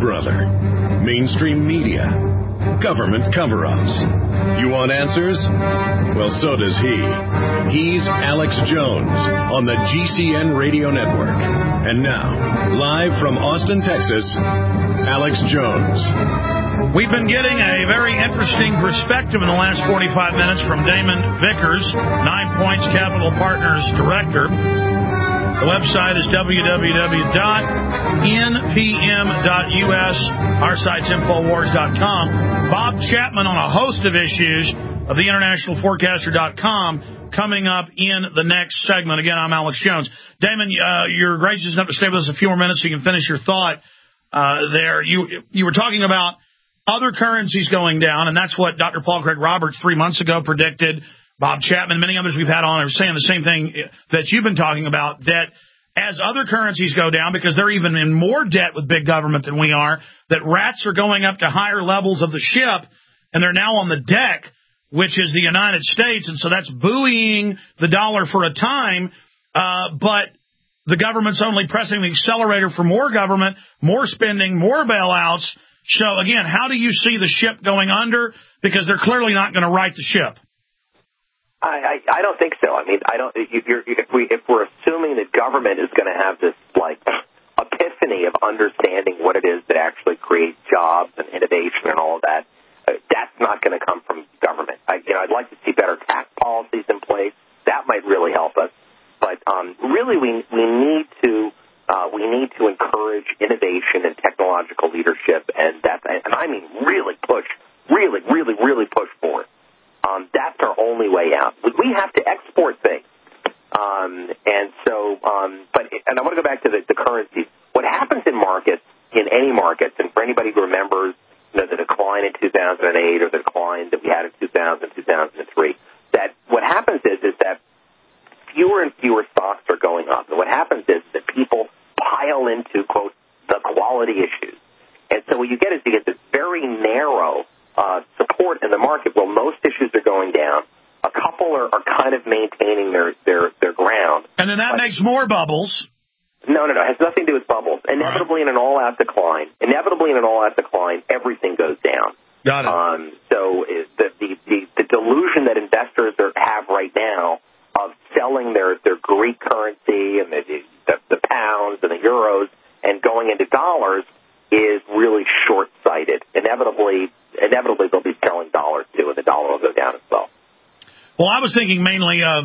or other. Mainstream media. Government cover-ups. You want answers? Well, so does he. He's Alex Jones on the GCN Radio Network. And now, live from Austin, Texas, Alex Jones. We've been getting a very interesting perspective in the last 45 minutes from Damon Vickers, 9 Points Capital Partners Director. The website is www.npm.us. Our site's Infowars.com. Bob Chapman on a host of issues of the internationalforecaster.com coming up in the next segment. Again, I'm Alex Jones. Damon, you're gracious enough to stay with us a few more minutes so you can finish your thought there. You were talking about other currencies going down, and that's what Dr. Paul Craig Roberts 3 months ago predicted. Bob Chapman, many others we've had on are saying the same thing that you've been talking about, that as other currencies go down, because they're even in more debt with big government than we are, that rats are going up to higher levels of the ship, and they're now on the deck, which is the United States, and so that's buoying the dollar for a time, but the government's only pressing the accelerator for more government, more spending, more bailouts. So, again, how do you see the ship going under? Because they're clearly not going to right the ship. I don't think so. I mean, I don't. If we're assuming that government is going to have this like epiphany of understanding what it is that actually creates jobs and innovation and all of that, that's not going to come from government. I'd like to see better tax policies in place. That might really help us. But really, we need to encourage innovation and technological leadership, and I mean really push for it. That's our only way out. We have to export things. And I want to go back to the currencies. What happens in markets, in any markets, and for anybody who remembers the decline in 2008 or the decline that we had in 2000, 2003, that what happens is that fewer and fewer stocks are going up. And what happens is that people pile into, quote, the quality issues. And so what you get is this very narrow support in the market where most issues are going down. A couple are kind of maintaining their ground. And then that makes more bubbles. No. It has nothing to do with bubbles. Inevitably, in an all-out decline, everything goes down. Got it. So the delusion that investors have right now of selling their Greek currency and the pounds and the euros and going into dollars is really short-sighted. Inevitably they'll be selling dollars too, and the dollar will go down as well. Well, I was thinking mainly of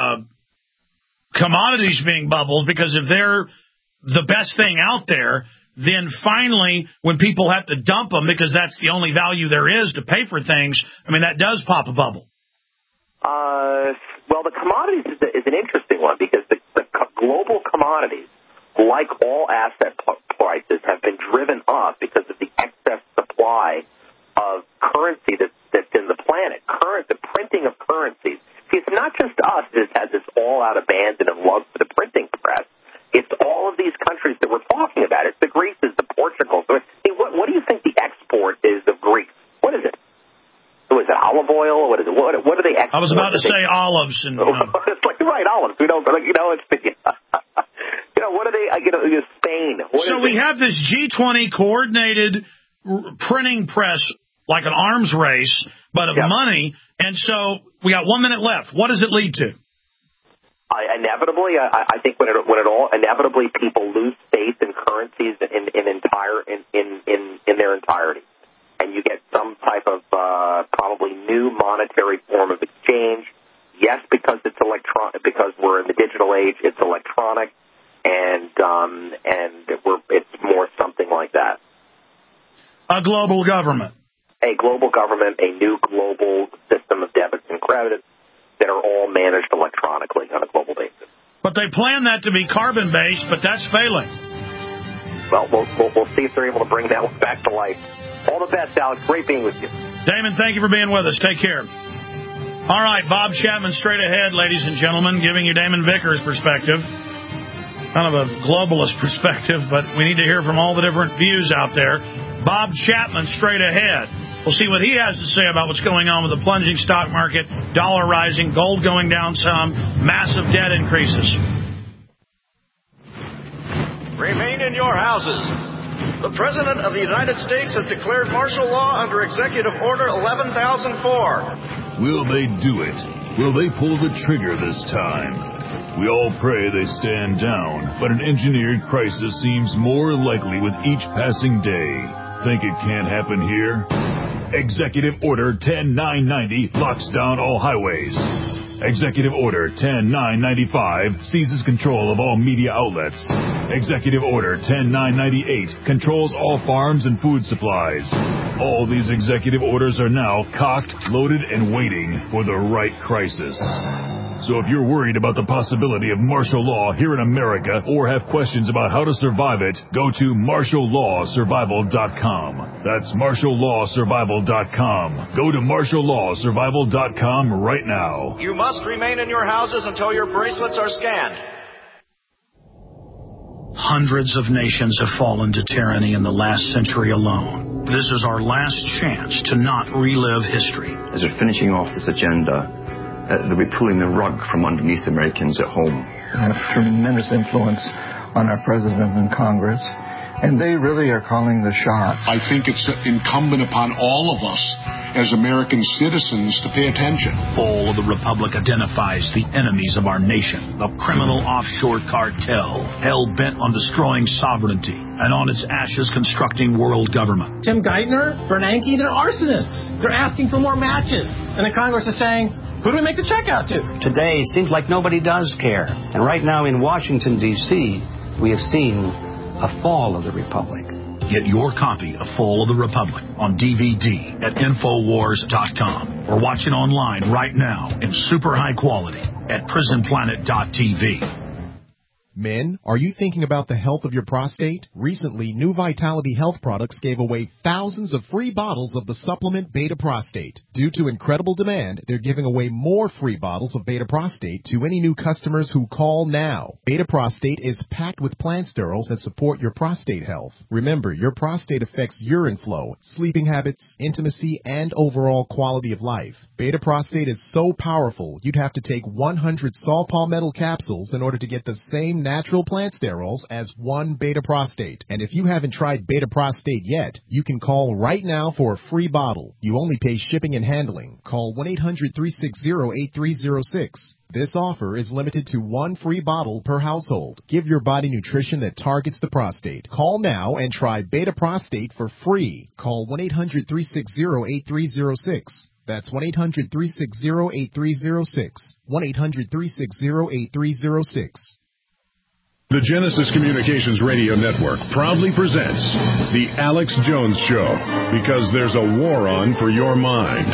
commodities being bubbles, because if they're the best thing out there, then finally when people have to dump them because that's the only value there is to pay for things, I mean, that does pop a bubble. Well, the commodities is an interesting one because the global commodities, like all asset prices, have been driven up because of the excess supply of currency that's in the planet. The printing of currencies. See, it's not just us that has this all-out abandon and love for the printing press. It's all of these countries that we're talking about. It's the Greeces, the Portugals. Hey, what do you think the export is of Greece? What is it? Is it olive oil? What is it? What do they export? I was about to say olives. And, it's like, right, olives. We don't, it's, what are they, Spain. So we have this G20 coordinated printing press, like an arms race, but of money. And so we got 1 minute left. What does it lead to? Inevitably, I think when it all inevitably people lose faith in currencies in their entirety, and you get some type of probably new monetary form of exchange. Yes, because it's because we're in the digital age, it's electronic, and it's more something like that. A global government. A global government, a new global system of debits and credits that are all managed electronically on a global basis. But they plan that to be carbon-based, but that's failing. Well, we'll see if they're able to bring that one back to life. All the best, Alex. Great being with you. Damon, thank you for being with us. Take care. All right, Bob Chapman straight ahead, ladies and gentlemen, giving you Damon Vickers' perspective. Kind of a globalist perspective, but we need to hear from all the different views out there. Bob Chapman straight ahead. We'll see what he has to say about what's going on with the plunging stock market, dollar rising, gold going down some, massive debt increases. Remain in your houses. The President of the United States has declared martial law under Executive Order 11,004. Will they do it? Will they pull the trigger this time? We all pray they stand down, but an engineered crisis seems more likely with each passing day. Think it can't happen here? Executive Order 10990 locks down all highways. Executive Order 10995 seizes control of all media outlets. Executive Order 10998 controls all farms and food supplies. All these executive orders are now cocked, loaded, and waiting for the right crisis. So if you're worried about the possibility of martial law here in America or have questions about how to survive it, go to martiallawsurvival.com. That's martiallawsurvival.com. Go to martiallawsurvival.com right now. You must remain in your houses until your bracelets are scanned. Hundreds of nations have fallen to tyranny in the last century alone. This is our last chance to not relive history. As we're finishing off this agenda, they'll be pulling the rug from underneath Americans at home. They have tremendous influence on our president and Congress, and they really are calling the shots. I think it's incumbent upon all of us as American citizens to pay attention. Fall of the Republic identifies the enemies of our nation, the criminal offshore cartel, hell-bent on destroying sovereignty, and on its ashes constructing world government. Tim Geithner, Bernanke, they're arsonists. They're asking for more matches. And the Congress is saying, who do we make the check out to? Today, it seems like nobody does care. And right now in Washington, D.C., we have seen a fall of the Republic. Get your copy of Fall of the Republic on DVD at Infowars.com or watch it online right now in super high quality at PrisonPlanet.tv. Men, are you thinking about the health of your prostate? Recently, New Vitality Health Products gave away thousands of free bottles of the supplement Beta Prostate. Due to incredible demand, they're giving away more free bottles of Beta Prostate to any new customers who call now. Beta Prostate is packed with plant sterols that support your prostate health. Remember, your prostate affects urine flow, sleeping habits, intimacy, and overall quality of life. Beta Prostate is so powerful, you'd have to take 100 saw palmetto capsules in order to get the same natural plant sterols as one Beta Prostate. And if you haven't tried Beta Prostate yet, you can call right now for a free bottle. You only pay shipping and handling. Call 1-800-360-8306. This offer is limited to one free bottle per household. Give your body nutrition that targets the prostate. Call now and try Beta Prostate for free. Call 1-800-360-8306. That's 1-800-360-8306. 1-800-360-8306. The Genesis Communications Radio Network proudly presents The Alex Jones Show, because there's a war on for your mind.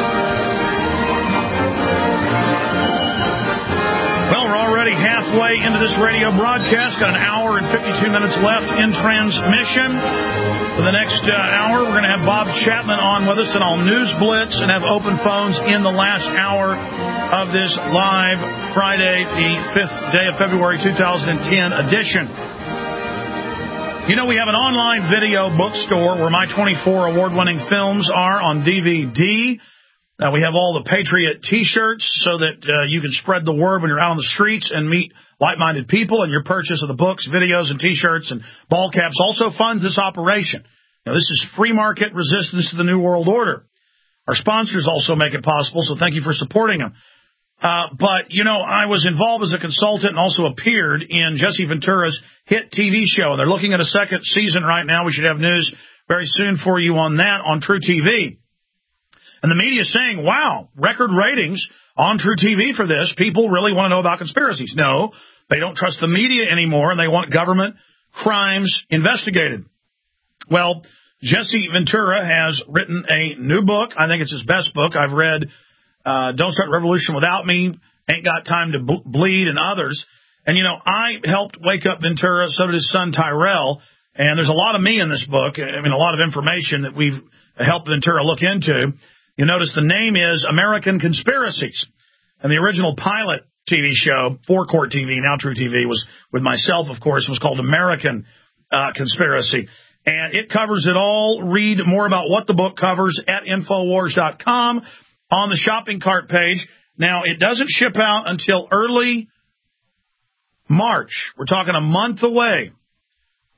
Well, we're already halfway into this radio broadcast. Got an hour and 52 minutes left in transmission. For the next hour, we're going to have Bob Chapman on with us in all News Blitz and have open phones in the last hour of this live Friday, the 5th day of February 2010 edition. You know, we have an online video bookstore where my 24 award-winning films are on DVD. We have all the Patriot T-shirts so that you can spread the word when you're out on the streets and meet like-minded people, and your purchase of the books, videos, and T-shirts and ball caps also funds this operation. Now, this is free market resistance to the New World Order. Our sponsors also make it possible, so thank you for supporting them. But, you know, I was involved as a consultant and also appeared in Jesse Ventura's hit TV show, and they're looking at a second season right now. We should have news very soon for you on that on True TV. And the media is saying, wow, record ratings on True TV for this. People really want to know about conspiracies. No, they don't trust the media anymore, and they want government crimes investigated. Well, Jesse Ventura has written a new book. I think it's his best book. I've read Don't Start the Revolution Without Me, Ain't Got Time to Bleed, and others. And, you know, I helped wake up Ventura, so did his son Tyrell, and there's a lot of me in this book. I mean, a lot of information that we've helped Ventura look into. You notice the name is American Conspiracies. And the original pilot TV show for Court TV, now True TV, was with myself, of course, was called American Conspiracy. And it covers it all. Read more about what the book covers at Infowars.com on the shopping cart page. Now, it doesn't ship out until early March. We're talking a month away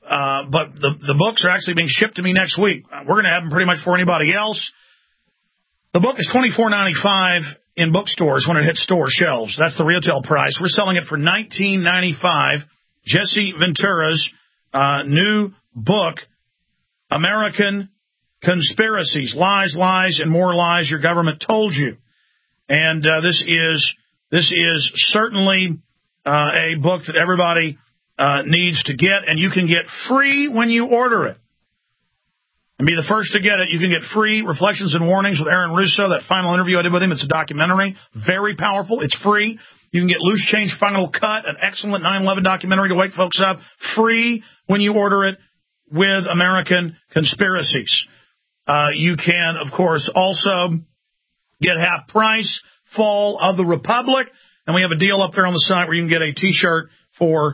But the books are actually being shipped to me next week. We're going to have them pretty much for anybody else. The book is $24.95 in bookstores when it hits store shelves. That's the retail price. We're selling it for $19.95. Jesse Ventura's new book, American Conspiracies, Lies, Lies, and More Lies Your Government Told You. And this is certainly a book that everybody needs to get, and you can get free when you order it. And be the first to get it. You can get free Reflections and Warnings with Aaron Russo, that final interview I did with him. It's a documentary, very powerful. It's free. You can get Loose Change Final Cut, an excellent 9/11 documentary to wake folks up, free when you order it with American Conspiracies. You can, of course, also get half price Fall of the Republic, and we have a deal up there on the site where you can get a T-shirt for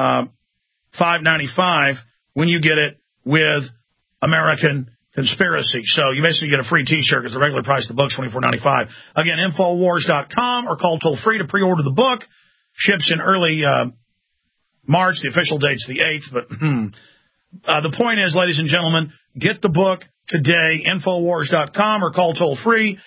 $5.95 when you get it with American Conspiracy. So you basically get a free T-shirt because the regular price of the book is $24.95. Again, Infowars.com, or call toll-free to pre-order the book. Ships in early March. The official date's the 8th. But the point is, ladies and gentlemen, get the book today, Infowars.com, or call toll-free,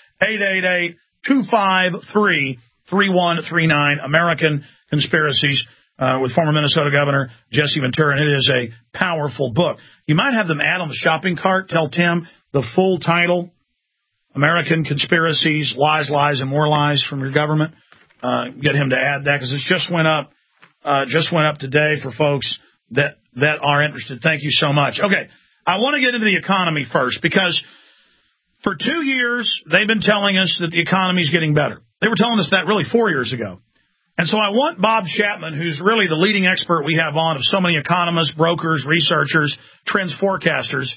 888-253-3139, American Conspiracies, with former Minnesota Governor Jesse Ventura, and it is a powerful book. You might have them add on the shopping cart. Tell Tim the full title, American Conspiracies, Lies, Lies, and More Lies from Your Government. Get him to add that, because it just went up today for folks that are interested. Thank you so much. Okay, I want to get into the economy first, because for 2 years they've been telling us that the economy is getting better. They were telling us that really 4 years ago. And so I want Bob Chapman, who's really the leading expert we have on of so many economists, brokers, researchers, trends forecasters.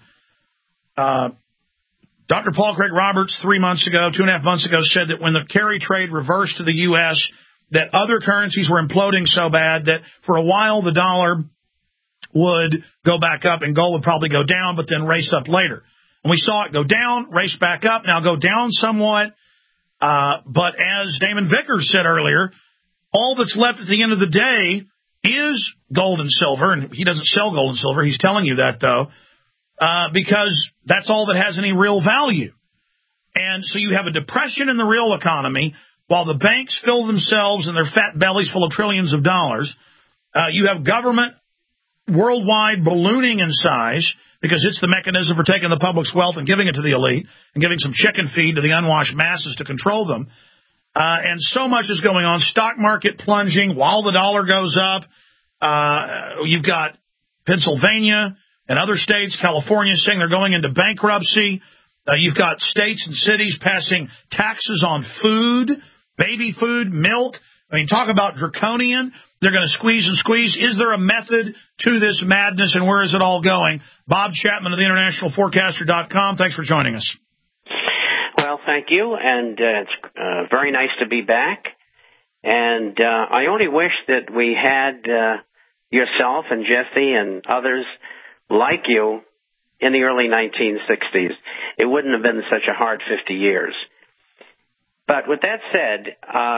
Dr. Paul Craig Roberts 3 months ago, 2.5 months ago, said that when the carry trade reversed to the U.S., that other currencies were imploding so bad that for a while the dollar would go back up and gold would probably go down, but then race up later. And we saw it go down, race back up, now go down somewhat. But as Damon Vickers said earlier, all that's left at the end of the day is gold and silver, and he doesn't sell gold and silver. He's telling you that, though, because that's all that has any real value. And so you have a depression in the real economy while the banks fill themselves and their fat bellies full of trillions of dollars. You have government worldwide ballooning in size because it's the mechanism for taking the public's wealth and giving it to the elite and giving some chicken feed to the unwashed masses to control them. And so much is going on. Stock market plunging while the dollar goes up. You've got Pennsylvania and other states, California, saying they're going into bankruptcy. You've got states and cities passing taxes on food, baby food, milk. I mean, talk about draconian. They're going to squeeze and squeeze. Is there a method to this madness, and where is it all going? Bob Chapman of the InternationalForecaster.com. Thanks for joining us. Well, thank you, and it's very nice to be back. And I only wish that we had yourself and Jesse and others like you in the early 1960s. It wouldn't have been such a hard 50 years. But with that said,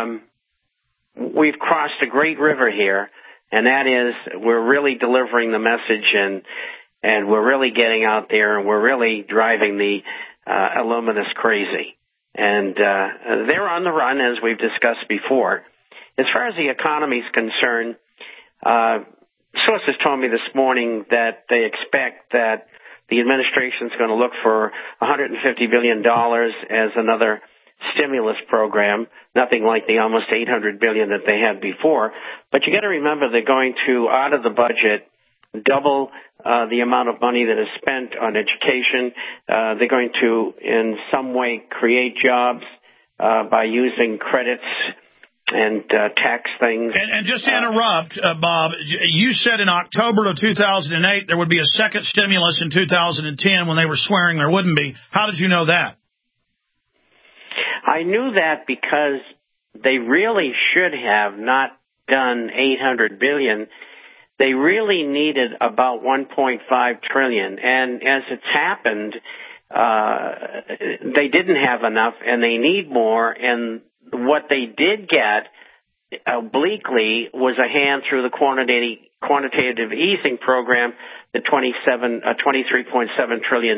we've crossed a great river here, and that is we're really delivering the message, and we're really getting out there, and we're really driving the Illuminists crazy. And they're on the run, as we've discussed before. As far as the economy is concerned, sources told me this morning that they expect that the administration is going to look for $150 billion as another stimulus program, nothing like the almost $800 billion that they had before. But you got to remember they're going to, out of the budget, double the amount of money that is spent on education. They're going to, in some way, create jobs by using credits and tax things. And just to interrupt, Bob, you said in October of 2008 there would be a second stimulus in 2010 when they were swearing there wouldn't be. How did you know that? I knew that because they really should have not done $800 billion. They really needed about $1.5 trillion. And as it's happened, they didn't have enough, and they need more. And what they did get, obliquely, was a hand through the quantitative easing program, the $23.7 trillion.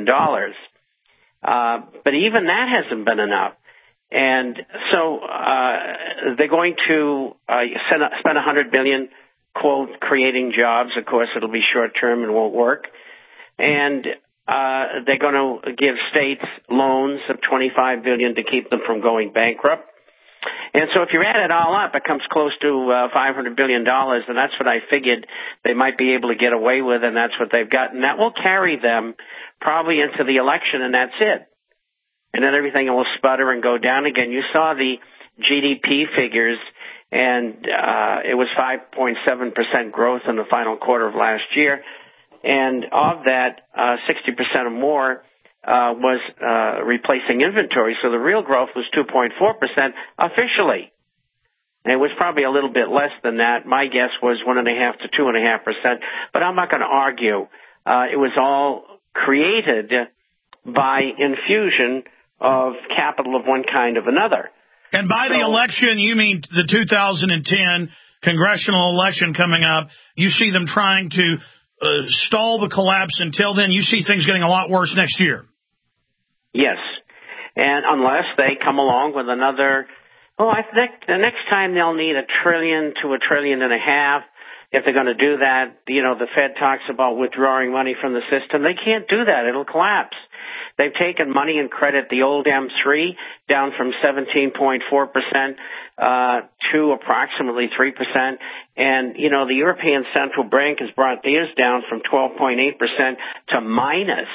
But even that hasn't been enough. And so they're going to spend $100 billion, quote, creating jobs. Of course, it'll be short-term and won't work. And they're going to give states loans of $25 billion to keep them from going bankrupt. And so if you add it all up, it comes close to $500 billion, and that's what I figured they might be able to get away with, and that's what they've got. And that will carry them probably into the election, and that's it. And then everything will sputter and go down again. You saw the GDP figures, and it was 5.7% growth in the final quarter of last year. And of that, 60% or more was replacing inventory. So the real growth was 2.4% officially. And it was probably a little bit less than that. My guess was 1.5% to 2.5%. But I'm not going to argue. It was all created by infusion of capital of one kind of another. And by the election, you mean the 2010 congressional election coming up. You see them trying to stall the collapse. Until then, you see things getting a lot worse next year. Yes. And unless they come along with another, I think the next time they'll need $1 trillion to $1.5 trillion. If they're going to do that, the Fed talks about withdrawing money from the system. They can't do that. It'll collapse. They've taken money and credit, the old M3, down from 17.4% to approximately 3%. And, the European Central Bank has brought theirs down from 12.8% to minus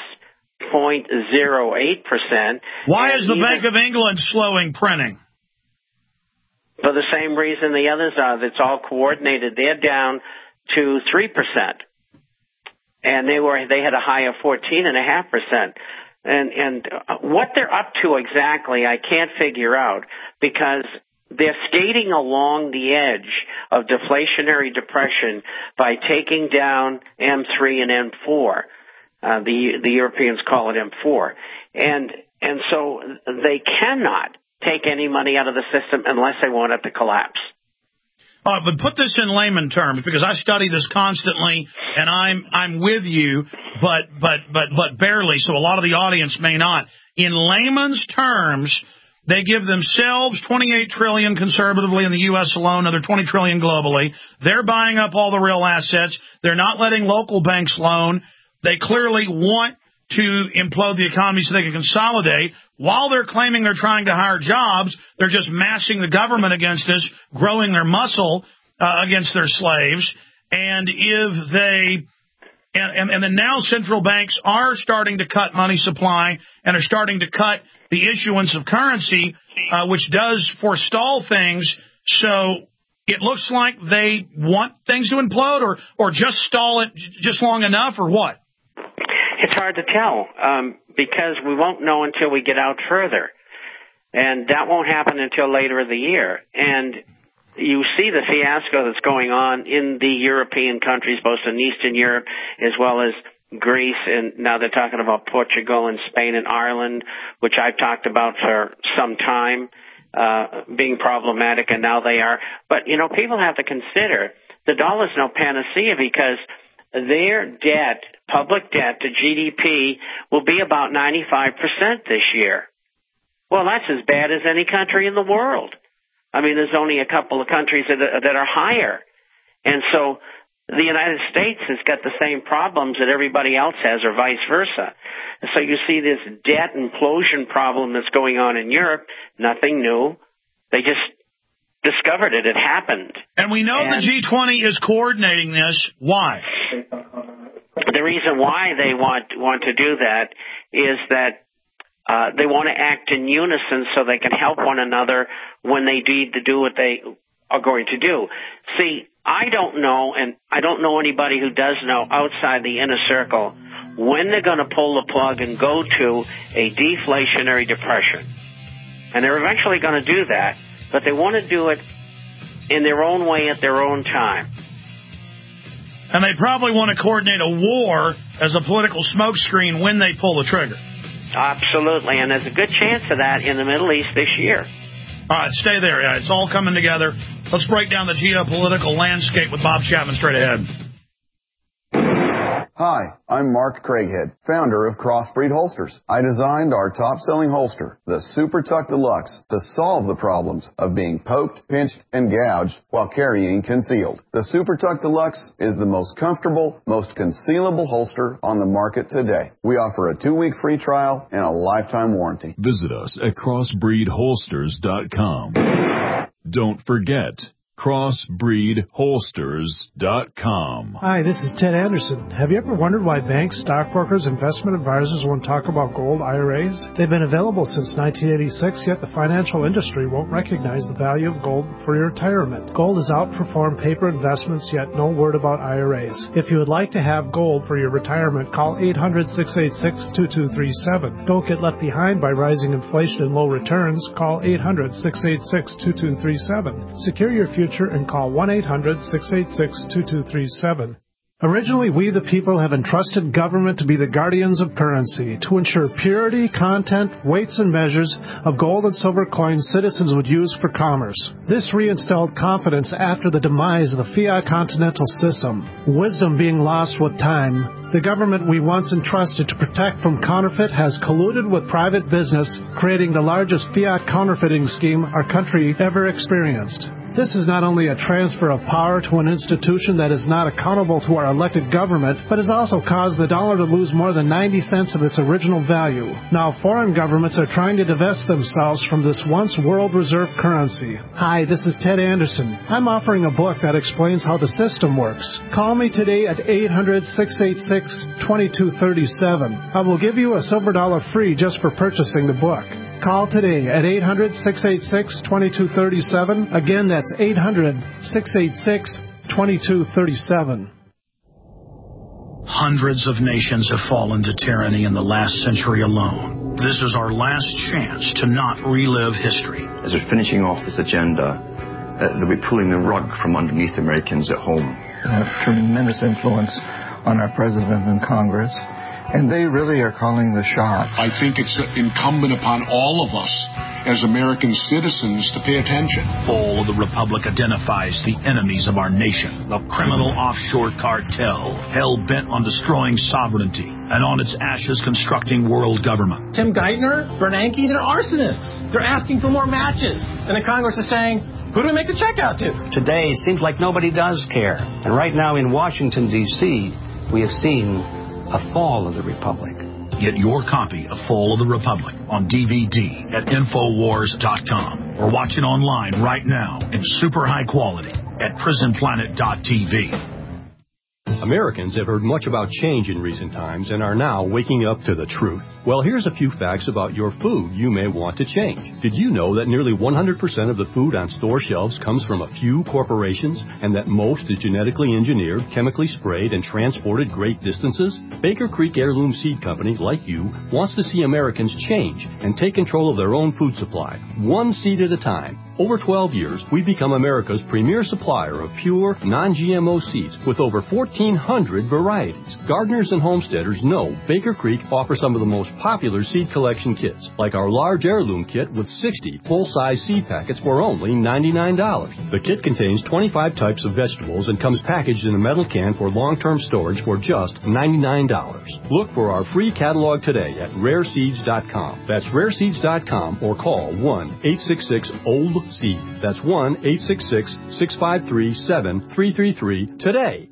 0.08%. Why is the Bank of England slowing printing? For the same reason the others are. It's all coordinated. They're down to 3%. And they had a high of 14.5%. And what they're up to exactly, I can't figure out, because they're skating along the edge of deflationary depression by taking down M3 and M4. The Europeans call it M4. And so they cannot take any money out of the system unless they want it to collapse. But put this in layman terms, because I study this constantly, and I'm with you, but barely. So a lot of the audience may not. In layman's terms, they give themselves $28 trillion conservatively in the U.S. alone, another $20 trillion globally. They're buying up all the real assets. They're not letting local banks loan. They clearly want to implode the economy so they can consolidate. While they're claiming they're trying to hire jobs, they're just massing the government against us, growing their muscle against their slaves. And if they and then now central banks are starting to cut money supply and are starting to cut the issuance of currency, which does forestall things. So it looks like they want things to implode, or just stall it just long enough, or what? It's hard to tell because we won't know until we get out further. And that won't happen until later in the year. And you see the fiasco that's going on in the European countries, both in Eastern Europe as well as Greece. And now they're talking about Portugal and Spain and Ireland, which I've talked about for some time, being problematic, and now they are. But, people have to consider the dollar's no panacea, because their debt, public debt to GDP, will be about 95% this year. Well, that's as bad as any country in the world. I mean, there's only a couple of countries that are higher. And so the United States has got the same problems that everybody else has, or vice versa. And so you see this debt implosion problem that's going on in Europe, nothing new. They just discovered it. It happened. And we know the G20 is coordinating this. Why? The reason why they want to do that is that they want to act in unison so they can help one another when they need to do what they are going to do. See, I don't know, and I don't know anybody who does know outside the inner circle, when they're going to pull the plug and go to a deflationary depression. And they're eventually going to do that, but they want to do it in their own way at their own time. And they probably want to coordinate a war as a political smokescreen when they pull the trigger. Absolutely, and there's a good chance of that in the Middle East this year. All right, stay there. It's all coming together. Let's break down the geopolitical landscape with Bob Chapman straight ahead. Hi, I'm Mark Craighead, founder of Crossbreed Holsters. I designed our top-selling holster, the Super Tuck Deluxe, to solve the problems of being poked, pinched, and gouged while carrying concealed. The Super Tuck Deluxe is the most comfortable, most concealable holster on the market today. We offer a 2-week free trial and a lifetime warranty. Visit us at crossbreedholsters.com. Don't forget, crossbreedholsters.com. Hi, this is Ted Anderson. Have you ever wondered why banks, stockbrokers, investment advisors won't talk about gold IRAs? They've been available since 1986, yet the financial industry won't recognize the value of gold for your retirement. Gold has outperformed paper investments, yet no word about IRAs. If you would like to have gold for your retirement, call 800-686-2237. Don't get left behind by rising inflation and low returns. Call 800-686-2237. Secure your future and call 1-800-686-2237. Originally, we the people have entrusted government to be the guardians of currency, to ensure purity, content, weights, and measures of gold and silver coins citizens would use for commerce. This reinstalled confidence after the demise of the fiat continental system. Wisdom being lost with time, the government we once entrusted to protect from counterfeit has colluded with private business, creating the largest fiat counterfeiting scheme our country ever experienced. This is not only a transfer of power to an institution that is not accountable to our elected government, but has also caused the dollar to lose more than 90 cents of its original value. Now, foreign governments are trying to divest themselves from this once world reserve currency. Hi, this is Ted Anderson. I'm offering a book that explains how the system works. Call me today at 800-686-2237. I will give you a silver dollar free just for purchasing the book. Call today at 800-686-2237. Again, that's 800-686-2237. Hundreds of nations have fallen to tyranny in the last century alone. This is our last chance to not relive history. As we're finishing off this agenda, they'll be pulling the rug from underneath Americans at home. Have tremendous influence on our president and Congress. And they really are calling the shots. I think it's incumbent upon all of us as American citizens to pay attention. Fall of the Republic identifies the enemies of our nation. The criminal offshore cartel, hell-bent on destroying sovereignty, and on its ashes constructing world government. Tim Geithner, Bernanke, they're arsonists. They're asking for more matches. And the Congress is saying, who do we make the check out to? Today, it seems like nobody does care. And right now in Washington, D.C., we have seen a fall of the Republic. Get your copy of Fall of the Republic on DVD at Infowars.com or watch it online right now in super high quality at PrisonPlanet.tv. Americans have heard much about change in recent times and are now waking up to the truth. Well, here's a few facts about your food you may want to change. Did you know that nearly 100% of the food on store shelves comes from a few corporations and that most is genetically engineered, chemically sprayed, and transported great distances? Baker Creek Heirloom Seed Company, like you, wants to see Americans change and take control of their own food supply, one seed at a time. Over 12 years, we've become America's premier supplier of pure, non-GMO seeds with over 1,400 varieties. Gardeners and homesteaders know Baker Creek offers some of the most popular seed collection kits, like our large heirloom kit with 60 full-size seed packets for only $99. The kit contains 25 types of vegetables and comes packaged in a metal can for long-term storage for just $99. Look for our free catalog today at rareseeds.com. That's rareseeds.com or call 1-866-OLD-SEED. That's 1-866-653-7333 today.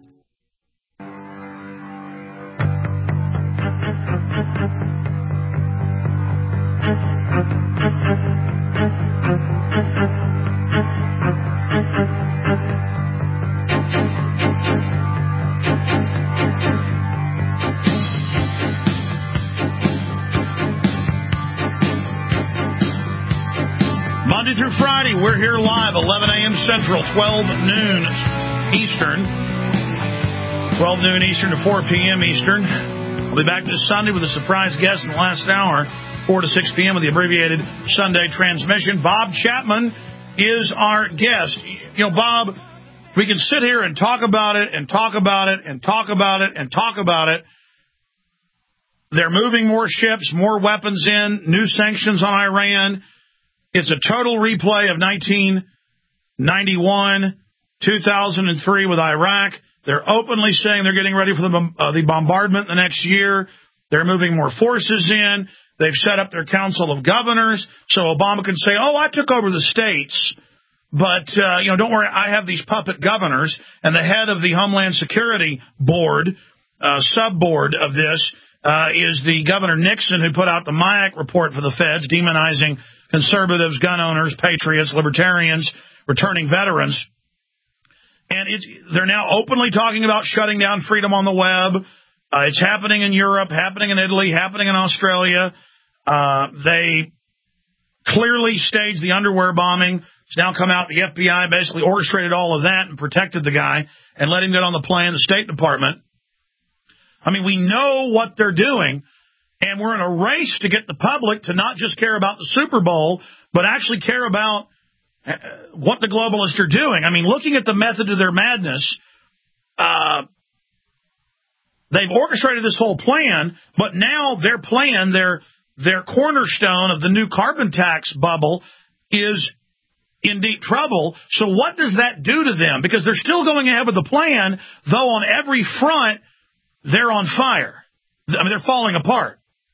Monday through Friday, we're here live, 11 a.m. Central, 12 noon Eastern. 12 noon Eastern to 4 p.m. Eastern. We'll be back this Sunday with a surprise guest in the last hour, 4 to 6 p.m. with the abbreviated Sunday transmission. Bob Chapman is our guest. You know, Bob, we can sit here and talk about it and talk about it and talk about it and talk about it. They're moving more ships, more weapons in, new sanctions on Iran. It's a total replay of 1991, 2003 with Iraq. They're openly saying they're getting ready for the bombardment the next year. They're moving more forces in. They've set up their council of governors so Obama can say, oh, I took over the states, but, don't worry, I have these puppet governors. And the head of the Homeland Security Board, sub-board of this, is the Governor Nixon, who put out the MIAC report for the feds, demonizing conservatives, gun owners, patriots, libertarians, returning veterans. And they're now openly talking about shutting down freedom on the web. It's happening in Europe, happening in Italy, happening in Australia. They clearly staged the underwear bombing. It's now come out the FBI basically orchestrated all of that and protected the guy and let him get on the plane, the State Department. I mean, we know what they're doing, and we're in a race to get the public to not just care about the Super Bowl, but actually care about what the globalists are doing. I mean, looking at the method of their madness, they've orchestrated this whole plan, but now their plan, their cornerstone of the new carbon tax bubble is in deep trouble. So what does that do to them? Because they're still going ahead with the plan, though on every front, they're on fire. I mean, they're falling apart.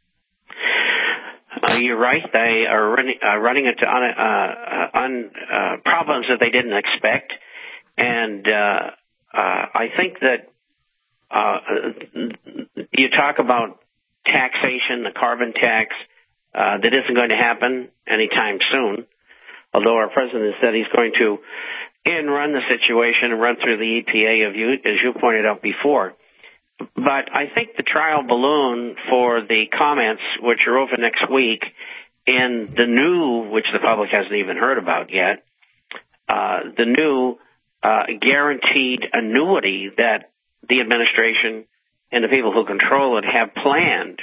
You're right. They are running into problems that they didn't expect. And I think that you talk about taxation, the carbon tax, that isn't going to happen anytime soon, although our president said he's going to run the situation and run through the EPA, as you pointed out before. But I think the trial balloon for the comments, which are over next week, in the new, which the public hasn't even heard about yet, the new guaranteed annuity that the administration and the people who control it have planned.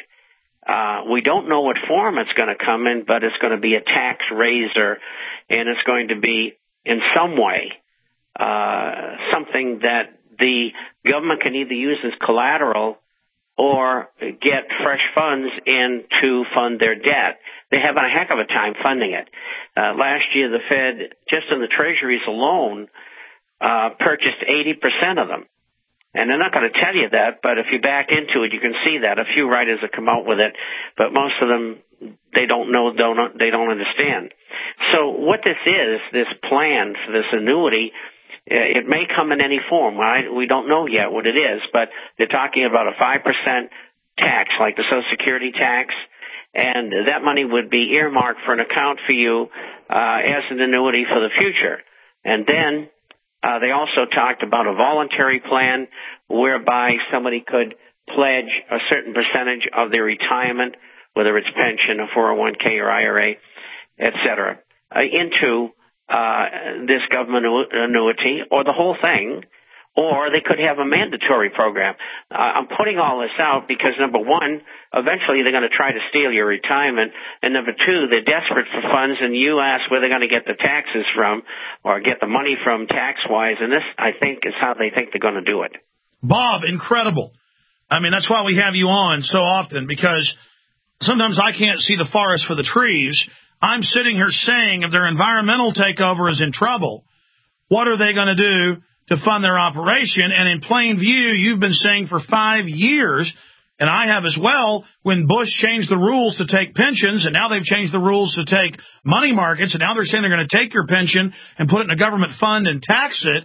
We don't know what form it's going to come in, but it's going to be a tax raiser, and it's going to be in some way something that the government can either use as collateral or get fresh funds in to fund their debt. They have a heck of a time funding it. Last year, the Fed, just in the treasuries alone, purchased 80% of them. And they're not going to tell you that, but if you back into it, you can see that. A few writers have come out with it, but most of them, they don't know, they don't understand. So what this is, this plan for this annuity, it may come in any form. We don't know yet what it is, but they're talking about a 5% tax, like the Social Security tax, and that money would be earmarked for an account for you as an annuity for the future. And then they also talked about a voluntary plan whereby somebody could pledge a certain percentage of their retirement, whether it's pension, a 401k or IRA, et cetera, into this government annuity or the whole thing, or they could have a mandatory program. I'm putting all this out because, number one, eventually they're going to try to steal your retirement, and number two, they're desperate for funds, and you ask where they're going to get the taxes from or get the money from tax-wise, and this, I think, is how they think they're going to do it. Bob, incredible. I mean, that's why we have you on so often, because sometimes I can't see the forest for the trees. I'm sitting here saying if their environmental takeover is in trouble, what are they going to do to fund their operation? And in plain view, you've been saying for 5 years, and I have as well, when Bush changed the rules to take pensions, and now they've changed the rules to take money markets, and now they're saying they're going to take your pension and put it in a government fund and tax it,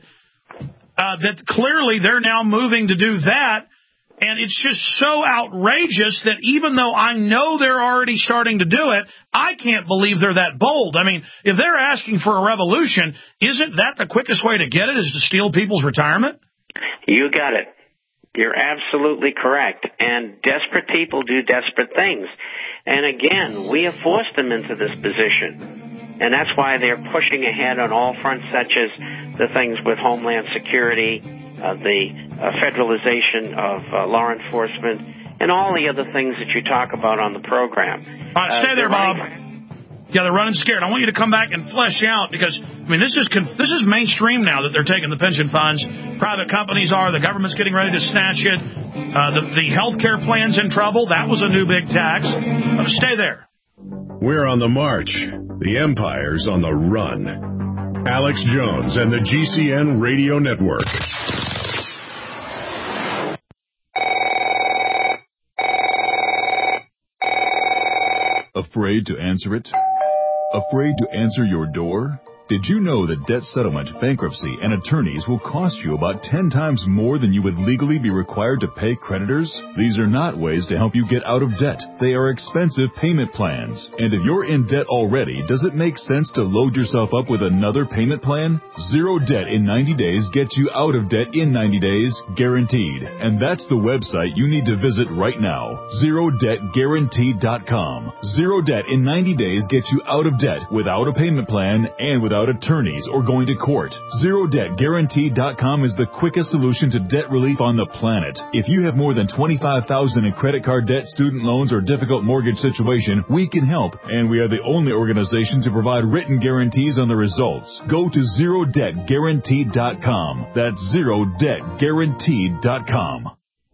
that clearly they're now moving to do that. And it's just so outrageous that even though I know they're already starting to do it, I can't believe they're that bold. I mean, if they're asking for a revolution, isn't that the quickest way to get it, is to steal people's retirement? You got it. You're absolutely correct. And desperate people do desperate things. And again, we have forced them into this position. And that's why they're pushing ahead on all fronts, such as the things with Homeland Security, the federalization of law enforcement, and all the other things that you talk about on the program. All right, stay there, Bob. Yeah, they're running scared. I want you to come back and flesh out, because, I mean, this is mainstream now that they're taking the pension funds. Private companies are. The government's getting ready to snatch it. The health care plan's in trouble. That was a new big tax. Stay there. We're on the march. The empire's on the run. Alex Jones and the GCN Radio Network. afraid to answer it? Afraid to answer your door? Did you know that debt settlement, bankruptcy, and attorneys will cost you about 10 times more than you would legally be required to pay creditors? These are not ways to help you get out of debt. They are expensive payment plans. And if you're in debt already, does it make sense to load yourself up with another payment plan? Zero debt in 90 days gets you out of debt in 90 days, guaranteed. And that's the website you need to visit right now, ZeroDebtGuaranteed.com. Zero debt in 90 days gets you out of debt without a payment plan and without attorneys or going to court. ZeroDebtGuaranteed.com is the quickest solution to debt relief on the planet. If you have more than $25,000 in credit card debt, student loans, or difficult mortgage situation, we can help, and we are the only organization to provide written guarantees on the results. Go to ZeroDebtGuaranteed.com. That's ZeroDebtGuaranteed.com.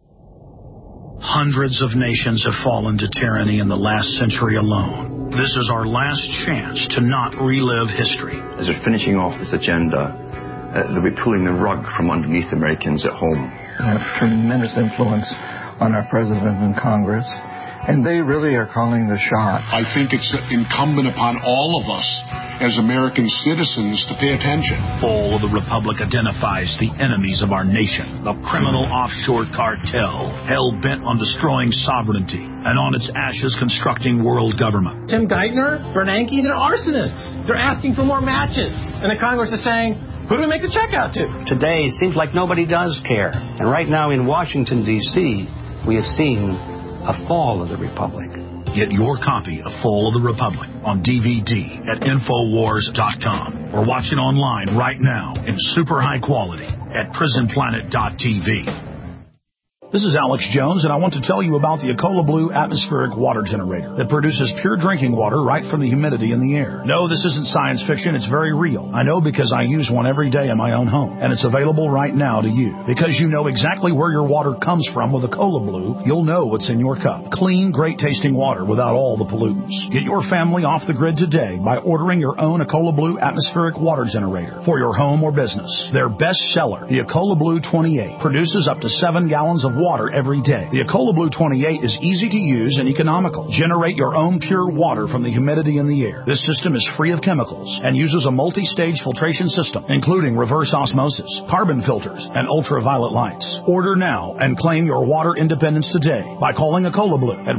Hundreds of nations have fallen to tyranny in the last century alone. This is our last chance to not relive history. As we're finishing off this agenda, they'll be pulling the rug from underneath Americans at home. They have tremendous influence on our president and Congress, and they really are calling the shots. I think it's incumbent upon all of us as American citizens to pay attention. Fall of the Republic identifies the enemies of our nation, the criminal offshore cartel, hell-bent on destroying sovereignty, and on its ashes constructing world government. Tim Geithner, Bernanke, they're arsonists. They're asking for more matches. And the Congress is saying, who do we make the check out to? Today, it seems like nobody does care. And right now in Washington, D.C., we have seen a fall of the Republic. Get your copy of Fall of the Republic on DVD at Infowars.com or watch it online right now in super high quality at PrisonPlanet.tv. This is Alex Jones, and I want to tell you about the Ecola Blue atmospheric water generator that produces pure drinking water right from the humidity in the air. No, this isn't science fiction. It's very real. I know because I use one every day in my own home, and it's available right now to you. Because you know exactly where your water comes from with Ecola Blue, you'll know what's in your cup. Clean, great-tasting water without all the pollutants. Get your family off the grid today by ordering your own Ecola Blue atmospheric water generator for your home or business. Their best seller, the Ecola Blue 28, produces up to 7 gallons of water every day. The Ecola Blue 28 is easy to use and economical. Generate your own pure water from the humidity in the air. This system is free of chemicals and uses a multi-stage filtration system, including reverse osmosis, carbon filters, and ultraviolet lights. Order now and claim your water independence today by calling Ecola Blue at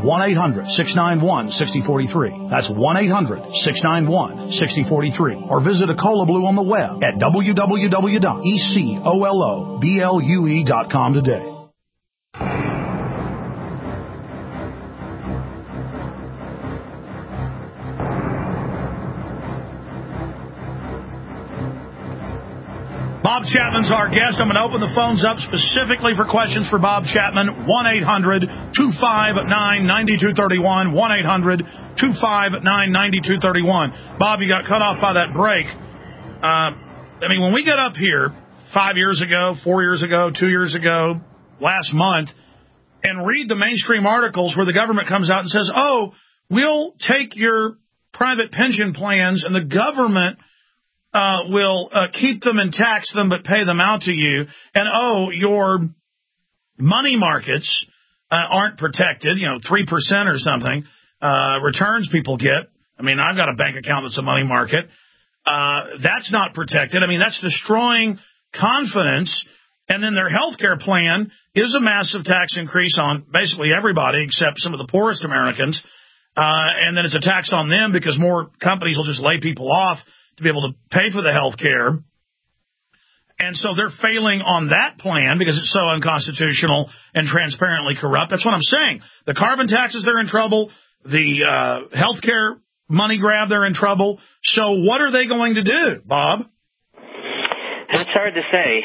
1-800-691-6043. That's 1-800-691-6043. Or visit Ecola Blue on the web at www.ecoloblu.com today. Bob Chapman's our guest. I'm going to open the phones up specifically for questions for Bob Chapman. 1-800-259-9231. 1-800-259-9231. Bob, you got cut off by that break. When we got up here 5 years ago, 4 years ago, 2 years ago, last month, and read the mainstream articles where the government comes out and says, oh, we'll take your private pension plans and the government will keep them and tax them but pay them out to you. And, oh, your money markets aren't protected, 3% or something, returns people get. I've got a bank account that's a money market. That's not protected. That's destroying confidence. And then their health care plan is a massive tax increase on basically everybody except some of the poorest Americans. And then it's a tax on them because more companies will just lay people off to be able to pay for the health care. And so they're failing on that plan because it's so unconstitutional and transparently corrupt. That's what I'm saying. The carbon taxes, they're in trouble. The health care money grab, they're in trouble. So what are they going to do, Bob? It's hard to say.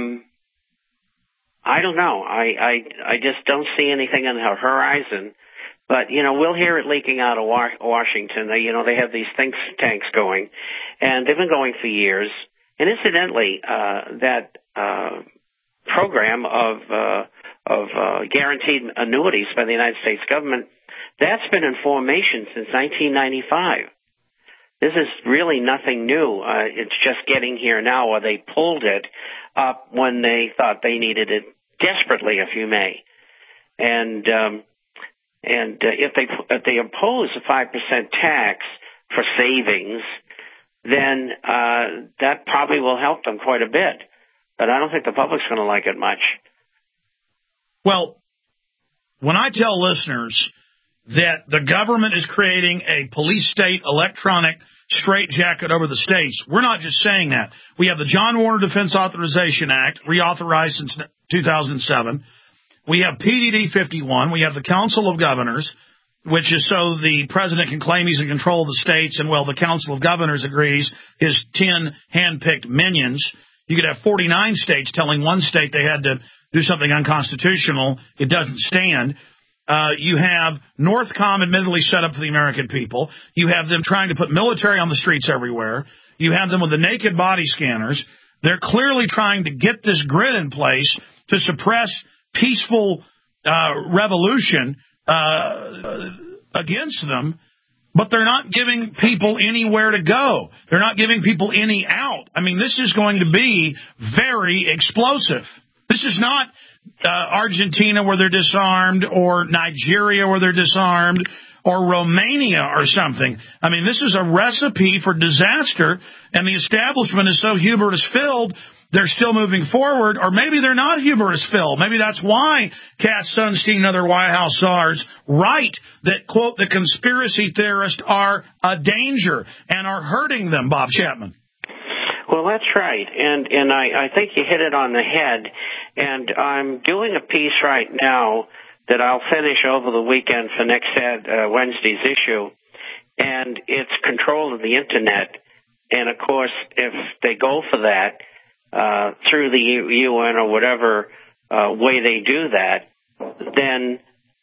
I don't know. I just don't see anything on the horizon. But, we'll hear it leaking out of Washington. They have these think tanks going, and they've been going for years. And incidentally, that program of guaranteed annuities by the United States government, that's been in formation since 1995. This is really nothing new. It's just getting here now, or they pulled it up when they thought they needed it desperately, if you may. And And if they impose a 5% tax for savings, then that probably will help them quite a bit. But I don't think the public's going to like it much. Well, when I tell listeners that the government is creating a police state electronic straitjacket over the states, we're not just saying that. We have the John Warner Defense Authorization Act, reauthorized since 2007. We have PDD 51. We have the Council of Governors, which is so the president can claim he's in control of the states, and, well, the Council of Governors agrees, his 10 hand-picked minions. You could have 49 states telling one state they had to do something unconstitutional. It doesn't stand. You have Northcom admittedly set up for the American people. You have them trying to put military on the streets everywhere. You have them with the naked body scanners. They're clearly trying to get this grid in place to suppress peaceful revolution against them, but they're not giving people anywhere to go. They're not giving people any out. I mean, this is going to be very explosive. This is not Argentina where they're disarmed, or Nigeria where they're disarmed, or Romania or something. I mean, this is a recipe for disaster, and the establishment is so hubris-filled they're still moving forward, or maybe they're not hubris-filled. Maybe that's why Cass Sunstein and other White House czars write that, quote, the conspiracy theorists are a danger and are hurting them, Bob Chapman. Well, that's right, and I think you hit it on the head, and I'm doing a piece right now that I'll finish over the weekend for next Wednesday's issue, and it's control of the Internet, and, of course, if they go for that, through the UN or whatever way they do that, then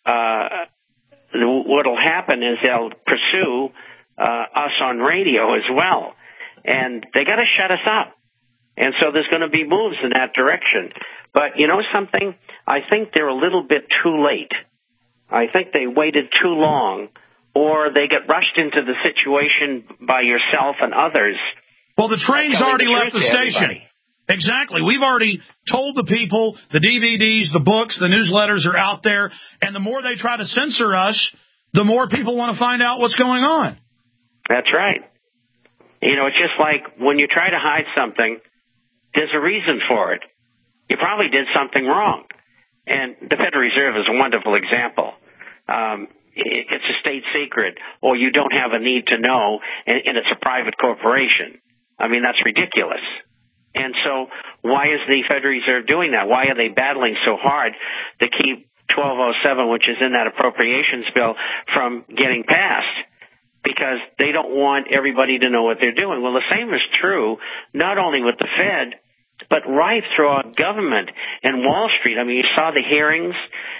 what will happen is they'll pursue us on radio as well. And they got to shut us up. And so there's going to be moves in that direction. But you know something? I think they're a little bit too late. I think they waited too long, or they get rushed into the situation by yourself and others. Well, the train's already left the station. Everybody. Exactly. We've already told the people, the DVDs, the books, the newsletters are out there, and the more they try to censor us, the more people want to find out what's going on. That's right. You know, it's just like when you try to hide something, there's a reason for it. You probably did something wrong. And the Federal Reserve is a wonderful example. It's a state secret, or you don't have a need to know, and it's a private corporation. I mean, that's ridiculous. And so why is the Federal Reserve doing that? Why are they battling so hard to keep 1207, which is in that appropriations bill, from getting passed? Because they don't want everybody to know what they're doing. Well, the same is true not only with the Fed, but right through our government and Wall Street. I mean, you saw the hearings.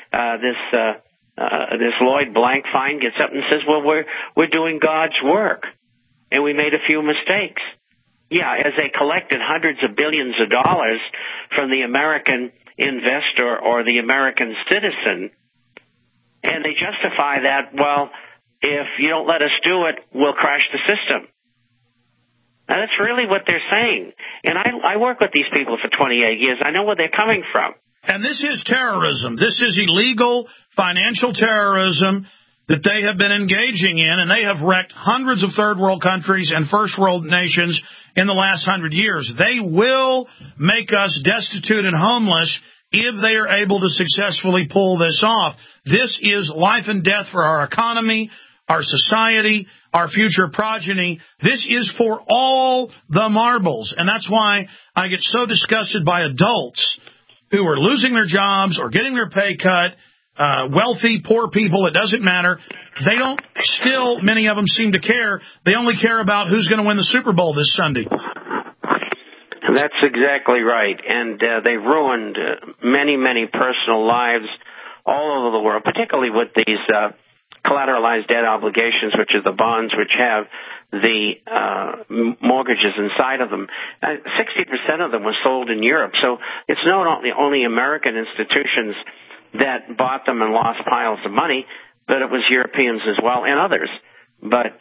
This Lloyd Blankfein gets up and says, well, we're doing God's work, and we made a few mistakes. Yeah, as they collected hundreds of billions of dollars from the American investor or the American citizen, and they justify that, well, if you don't let us do it, we'll crash the system. Now, that's really what they're saying. And I work with these people for 28 years. I know where they're coming from. And this is terrorism. This is illegal financial terrorism that they have been engaging in, and they have wrecked hundreds of third world countries and first world nations in the last 100 years. They will make us destitute and homeless if they are able to successfully pull this off. This is life and death for our economy, our society, our future progeny. This is for all the marbles. And that's why I get so disgusted by adults who are losing their jobs or getting their pay cut, wealthy, poor people, it doesn't matter. They don't still, many of them seem to care. They only care about who's going to win the Super Bowl this Sunday. That's exactly right. And they've ruined many, many personal lives all over the world, particularly with these collateralized debt obligations, which are the bonds which have the mortgages inside of them. 60% of them were sold in Europe. So it's not only American institutions that bought them and lost piles of money, but it was Europeans as well and others. But,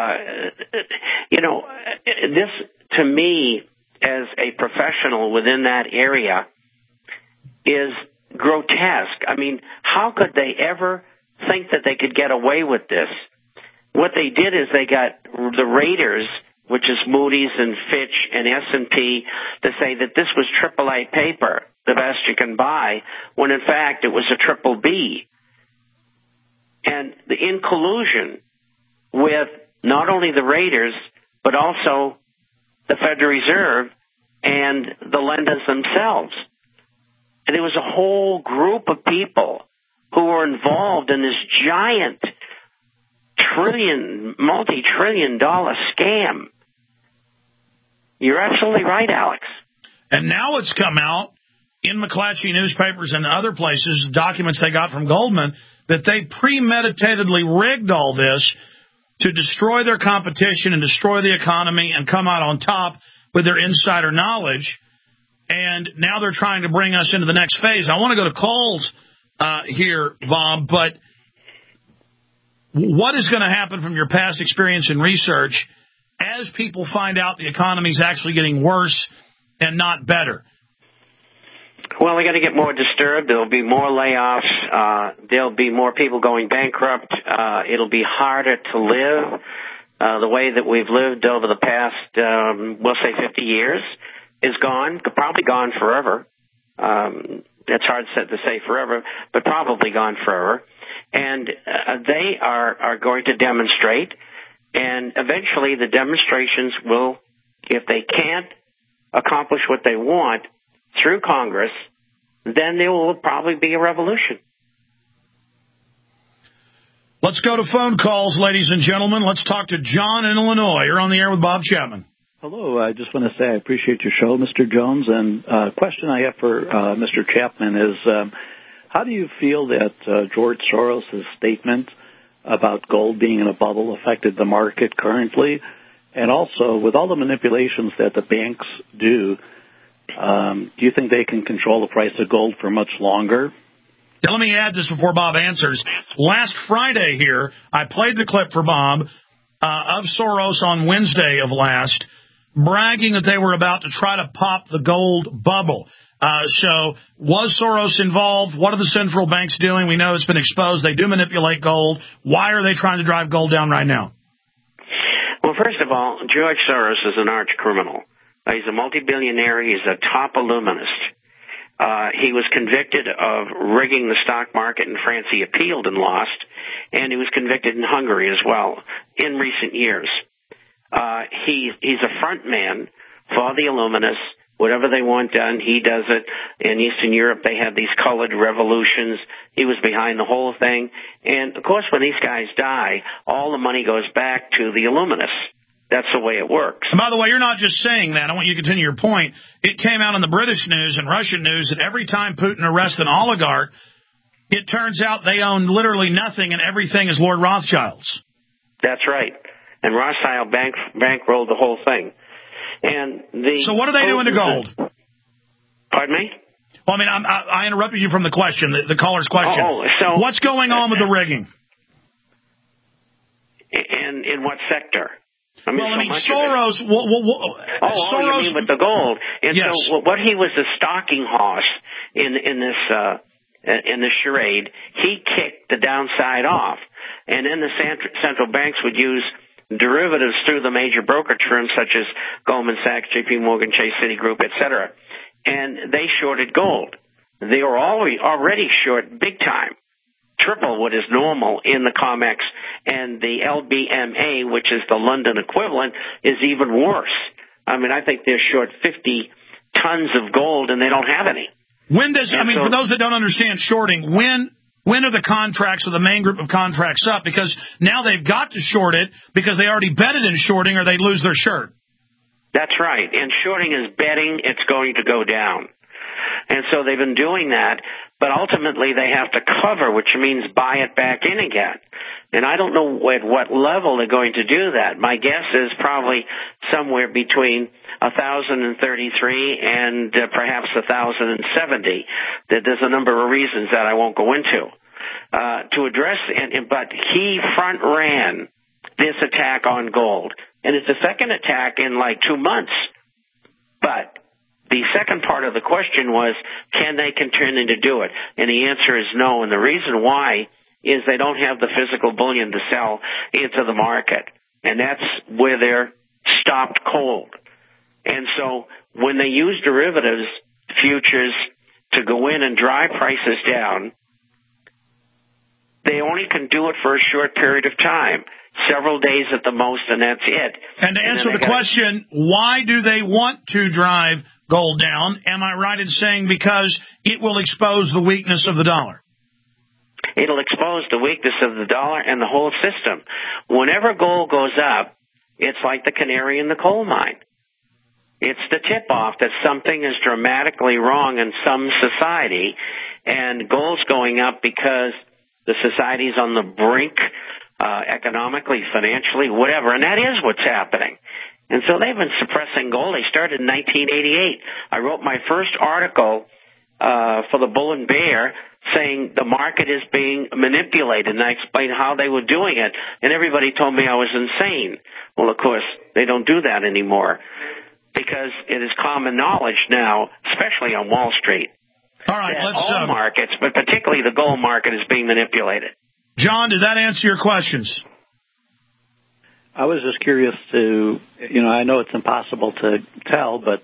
this, to me, as a professional within that area, is grotesque. I mean, how could they ever think that they could get away with this. What they did is they got the raters, which is Moody's and Fitch and S&P, to say that this was AAA paper, the best you can buy, when in fact it was a triple B. And in collusion with not only the raters, but also the Federal Reserve and the lenders themselves. And there was a whole group of people who were involved in this giant multi-trillion-dollar scam. You're absolutely right, Alex. And now it's come out in McClatchy newspapers and other places, documents they got from Goldman, that they premeditatedly rigged all this to destroy their competition and destroy the economy and come out on top with their insider knowledge. And now they're trying to bring us into the next phase. I want to go to calls here, Bob, but what is going to happen from your past experience and research as people find out the economy is actually getting worse and not better? Well, they're going to get more disturbed. There'll be more layoffs. There'll be more people going bankrupt. It'll be harder to live the way that we've lived over the past, we'll say 50 years is gone, probably gone forever. It's hard to say forever, but probably gone forever. And they are going to demonstrate, and eventually the demonstrations will, if they can't accomplish what they want through Congress, then there will probably be a revolution. Let's go to phone calls, ladies and gentlemen. Let's talk to John in Illinois. You're on the air with Bob Chapman. Hello. I just want to say I appreciate your show, Mr. Jones. And a question I have for Mr. Chapman is, how do you feel that George Soros' statement about gold being in a bubble affected the market currently? And also, with all the manipulations that the banks do you think they can control the price of gold for much longer? Now, let me add this before Bob answers. Last Friday here, I played the clip for Bob of Soros on Wednesday of last, bragging that they were about to try to pop the gold bubble. So was Soros involved? What are the central banks doing? We know it's been exposed. They do manipulate gold. Why are they trying to drive gold down right now? Well, first of all, George Soros is an arch criminal. He's a multi-billionaire. He's a top illuminist. He was convicted of rigging the stock market in France. He appealed and lost. And he was convicted in Hungary as well in recent years. He's a front man for the illuminists. Whatever they want done, he does it. In Eastern Europe, they have these colored revolutions. He was behind the whole thing. And, of course, when these guys die, all the money goes back to the illuminists. That's the way it works. And by the way, you're not just saying that. I want you to continue your point. It came out in the British news and Russian news that every time Putin arrests an oligarch, it turns out they own literally nothing and everything is Lord Rothschild's. That's right. And Rothschild bankrolled the whole thing. And so what are they doing to gold? Pardon me? Well, I mean, I interrupted you from the question, the caller's question. So what's going on with the rigging? And in what sector? I mean, Soros. You mean with the gold? And yes. So what he was a stalking horse in this charade. He kicked the downside off, and then the central banks would use derivatives through the major brokerage firms such as Goldman Sachs, J.P. Morgan Chase, Citigroup, etc. And they shorted gold. They were already short big time. Triple what is normal in the COMEX, and the LBMA, which is the London equivalent, is even worse. I mean, I think they're short 50 tons of gold, and they don't have any. For those that don't understand shorting, when are the contracts or the main group of contracts up? Because now they've got to short it because they already betted in shorting or they lose their shirt. That's right. And shorting is betting it's going to go down. And so they've been doing that, but ultimately they have to cover, which means buy it back in again. And I don't know at what level they're going to do that. My guess is probably somewhere between 1,033 and perhaps 1,070. There's a number of reasons that I won't go into to address. But he front ran this attack on gold, and it's the second attack in like 2 months. But the second part of the question was, can they continue to do it? And the answer is no. And the reason why is they don't have the physical bullion to sell into the market. And that's where they're stopped cold. And so when they use derivatives, futures, to go in and drive prices down, they only can do it for a short period of time, several days at the most, and that's it. And to answer the question, why do they want to drive gold down? Am I right in saying because it will expose the weakness of the dollar? It'll expose the weakness of the dollar and the whole system. Whenever gold goes up, it's like the canary in the coal mine. It's the tip-off that something is dramatically wrong in some society, and gold's going up because the society's on the brink, economically, financially, whatever, and that is what's happening. And so they've been suppressing gold. They started in 1988. I wrote my first article for the Bull and Bear saying the market is being manipulated, and I explained how they were doing it, and everybody told me I was insane. Well, of course, they don't do that anymore because it is common knowledge now, especially on Wall Street, all right, that all markets, but particularly the gold market, is being manipulated. John, did that answer your questions? I was just curious to, I know it's impossible to tell, but,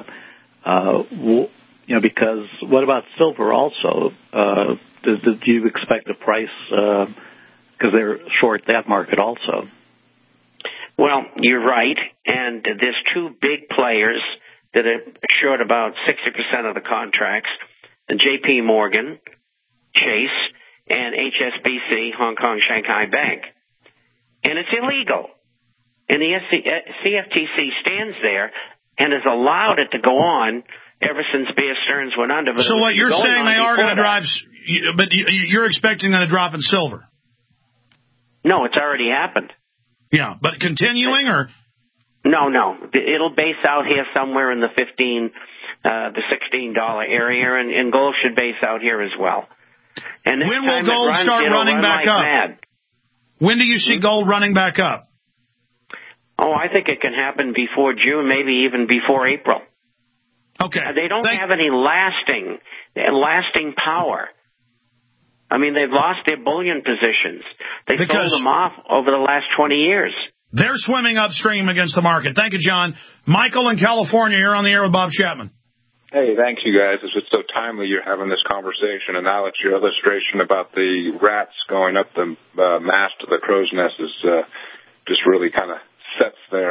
because what about silver also? Do you expect the price, because they're short that market also? Well, you're right, and there's two big players that are short about 60% of the contracts, J.P. Morgan, Chase, and HSBC, Hong Kong Shanghai Bank. And it's illegal. And the CFTC stands there and has allowed it to go on ever since Bear Stearns went under. But so what you're saying, they are going to drive, but you're expecting them to drop in silver? No, it's already happened. Yeah, but continuing or? No. It'll base out here somewhere in the $15, the $16 area, and gold should base out here as well. And when will gold start running back up? Mad. When do you see gold running back up? Oh, I think it can happen before June, maybe even before April. Okay. They don't have any lasting power. I mean, they've lost their bullion positions. They sold them off over the last 20 years. They're swimming upstream against the market. Thank you, John. Michael in California, you're on the air with Bob Chapman. Hey, thanks, you guys. It's just so timely you're having this conversation. And now that your illustration about the rats going up the mast of the crow's nest is just really kind of sets there.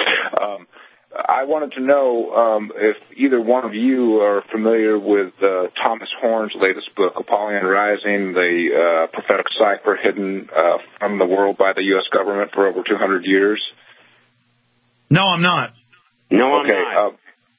I wanted to know if either one of you are familiar with Thomas Horn's latest book, Apollyon Rising, the prophetic cipher hidden from the world by the U.S. government for over 200 years. No, I'm not. No, I'm not.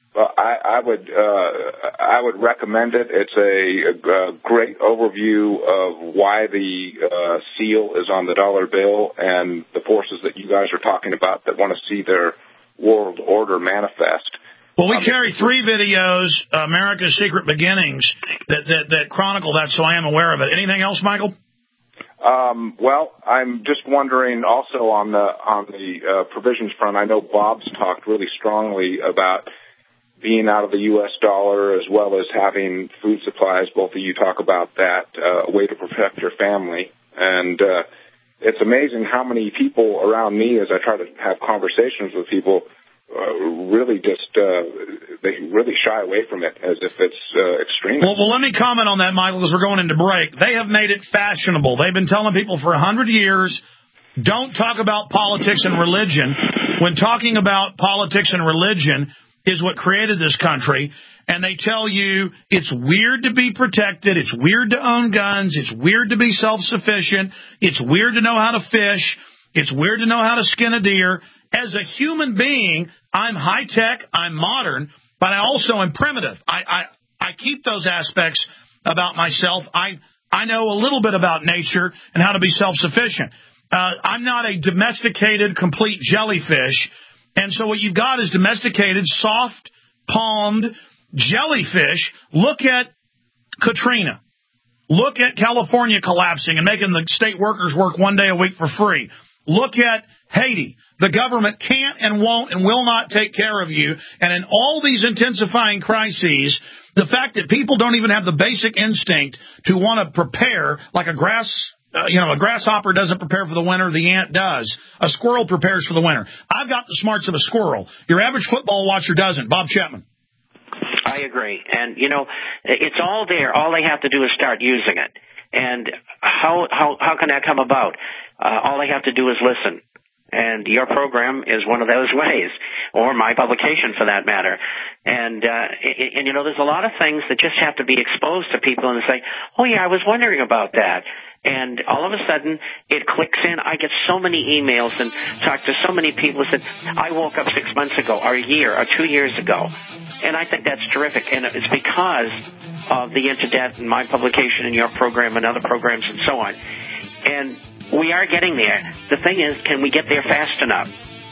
I would recommend it. It's a great overview of why the seal is on the dollar bill and the forces that you guys are talking about that want to see their world order manifest. Well, we carry 3 videos, America's Secret Beginnings, that chronicle that, so I am aware of it. Anything else, Michael? Well, I'm just wondering also on the provisions front, I know Bob's talked really strongly about being out of the U.S. dollar as well as having food supplies. Both of you talk about that, a way to protect your family. And it's amazing how many people around me, as I try to have conversations with people, really just they really shy away from it as if it's extreme. Well, let me comment on that, Michael, as we're going into break. They have made it fashionable. They've been telling people for 100 years, don't talk about politics and religion. When talking about politics and religion is what created this country, and they tell you it's weird to be protected, it's weird to own guns, it's weird to be self-sufficient, it's weird to know how to fish, it's weird to know how to skin a deer. As a human being, I'm high-tech, I'm modern, but I also am primitive. I keep those aspects about myself. I know a little bit about nature and how to be self-sufficient. I'm not a domesticated, complete jellyfish. And so what you've got is domesticated, soft-palmed jellyfish. Look at Katrina. Look at California collapsing and making the state workers work 1 day a week for free. Look at Haiti. The government can't and won't and will not take care of you. And in all these intensifying crises, the fact that people don't even have the basic instinct to want to prepare like a grass A grasshopper doesn't prepare for the winter. The ant does. A squirrel prepares for the winter. I've got the smarts of a squirrel. Your average football watcher doesn't. Bob Chapman. I agree. And, it's all there. All they have to do is start using it. And how can that come about? All they have to do is listen. And your program is one of those ways, or my publication for that matter. And there's a lot of things that just have to be exposed to people and say, oh, yeah, I was wondering about that. And all of a sudden, it clicks in. I get so many emails and talk to so many people who said, I woke up 6 months ago, or a year, or 2 years ago. And I think that's terrific. And it's because of the internet and my publication and your program and other programs and so on. And we are getting there. The thing is, can we get there fast enough?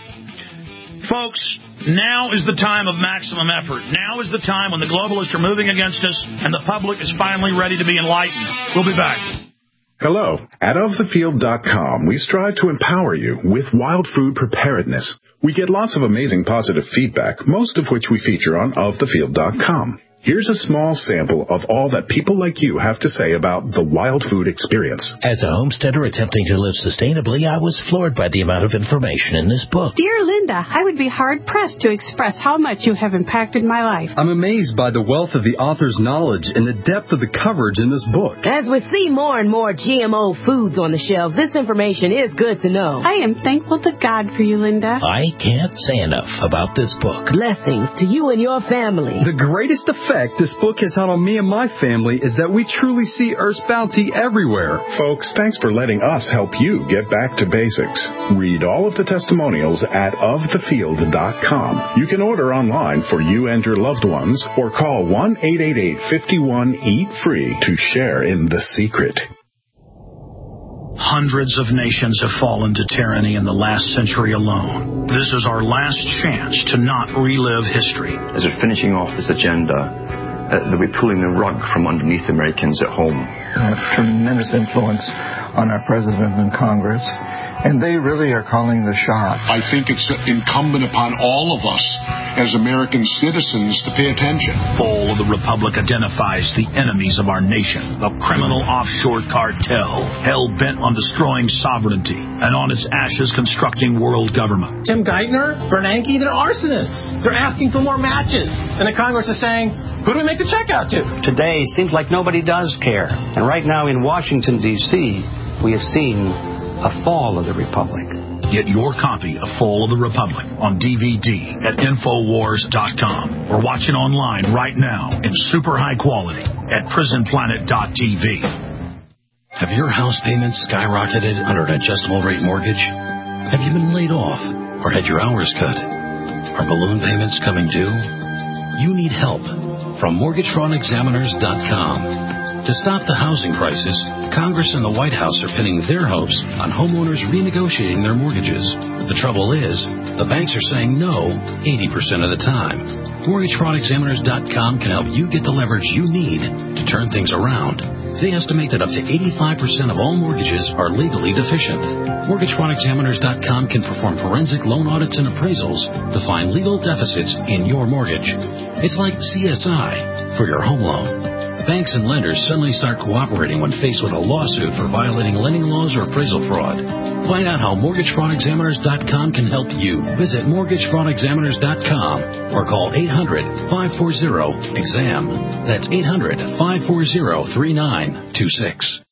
Folks, now is the time of maximum effort. Now is the time when the globalists are moving against us and the public is finally ready to be enlightened. We'll be back. Hello. At ofthefield.com, we strive to empower you with wild food preparedness. We get lots of amazing positive feedback, most of which we feature on ofthefield.com. Here's a small sample of all that people like you have to say about the wild food experience. As a homesteader attempting to live sustainably, I was floored by the amount of information in this book. Dear Linda, I would be hard-pressed to express how much you have impacted my life. I'm amazed by the wealth of the author's knowledge and the depth of the coverage in this book. As we see more and more GMO foods on the shelves, this information is good to know. I am thankful to God for you, Linda. I can't say enough about this book. Blessings to you and your family. The greatest effect this book has had on me and my family is that we truly see Earth's bounty everywhere. Folks, thanks for letting us help you get back to basics. Read all of the testimonials at ofthefield.com. You can order online for you and your loved ones or call 1-888-51-EAT-FREE to share in the secret. Hundreds of nations have fallen to tyranny in the last century alone. This is our last chance to not relive history. As we're finishing off this agenda, they'll be pulling the rug from underneath Americans at home. They have tremendous influence on our president and Congress, and they really are calling the shots. I think it's incumbent upon all of us as American citizens to pay attention. Fall of the Republic identifies the enemies of our nation, the criminal offshore cartel, hell-bent on destroying sovereignty, and on its ashes constructing world government. Tim Geithner, Bernanke, they're arsonists. They're asking for more matches. And the Congress is saying, who do we make the check out to? Today seems like nobody does care. And right now in Washington, D.C., we have seen a fall of the Republic. Get your copy of Fall of the Republic on DVD at Infowars.com or watch it online right now in super high quality at PrisonPlanet.tv. Have your house payments skyrocketed under an adjustable rate mortgage? Have you been laid off or had your hours cut? Are balloon payments coming due? You need help from MortgageFraudExaminers.com. To stop the housing crisis, Congress and the White House are pinning their hopes on homeowners renegotiating their mortgages. The trouble is, the banks are saying no 80% of the time. MortgageFraudExaminers.com can help you get the leverage you need to turn things around. They estimate that up to 85% of all mortgages are legally deficient. MortgageFraudExaminers.com can perform forensic loan audits and appraisals to find legal deficits in your mortgage. It's like CSI for your home loan. Banks and lenders suddenly start cooperating when faced with a lawsuit for violating lending laws or appraisal fraud. Find out how MortgageFraudExaminers.com can help you. Visit MortgageFraudExaminers.com or call 800-540-EXAM. That's 800-540-3926.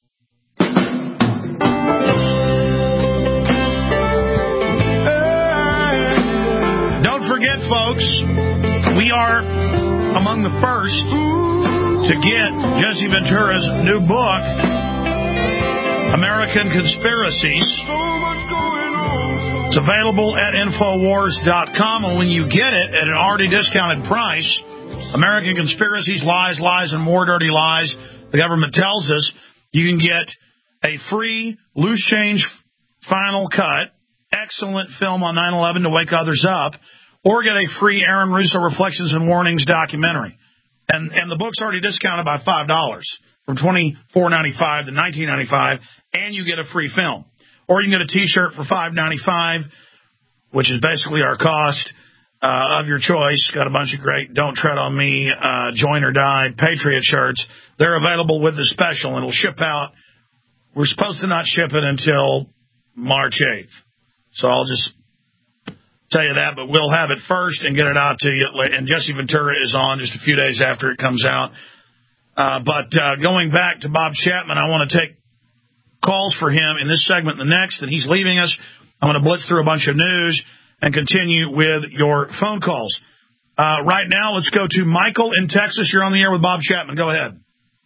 Don't forget, folks, we are among the first to get Jesse Ventura's new book, American Conspiracies. It's available at Infowars.com, and when you get it at an already discounted price, American Conspiracies, Lies, Lies, and More Dirty Lies, the government tells us, you can get a free Loose Change Final Cut, excellent film on 9/11 to wake others up, or get a free Aaron Russo Reflections and Warnings documentary. And the book's already discounted by $5 from $24.95 to $19.95, and you get a free film. Or you can get a T-shirt for $5.95, which is basically our cost of your choice. Got a bunch of great Don't Tread on Me, Join or Die, Patriot shirts. They're available with the special, and it'll ship out we're supposed to not ship it until March 8th. So I'll just tell you that, but we'll have it first and get it out to you. And Jesse Ventura is on just a few days after it comes out. But going back to Bob Chapman, I want to take calls for him in this segment and the next, and he's leaving us. I'm going to blitz through a bunch of news and continue with your phone calls. Right now, let's go to Michael in Texas. You're on the air with Bob Chapman. Go ahead.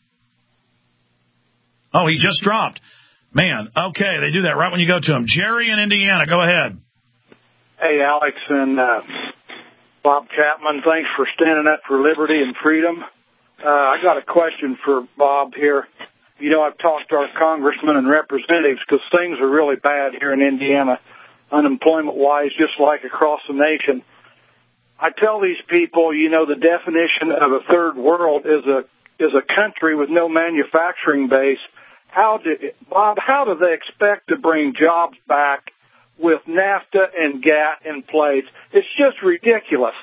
Oh, he just dropped. Man, okay, they do that right when you go to him. Jerry in Indiana, go ahead. Hey, Alex and Bob Chapman, thanks for standing up for liberty and freedom. I got a question for Bob here. You know, I've talked to our congressmen and representatives because things are really bad here in Indiana, unemployment-wise, just like across the nation. I tell these people, you know, the definition of a third world is a country with no manufacturing base. Bob, how do they expect to bring jobs back with NAFTA and GATT in place? It's just ridiculous.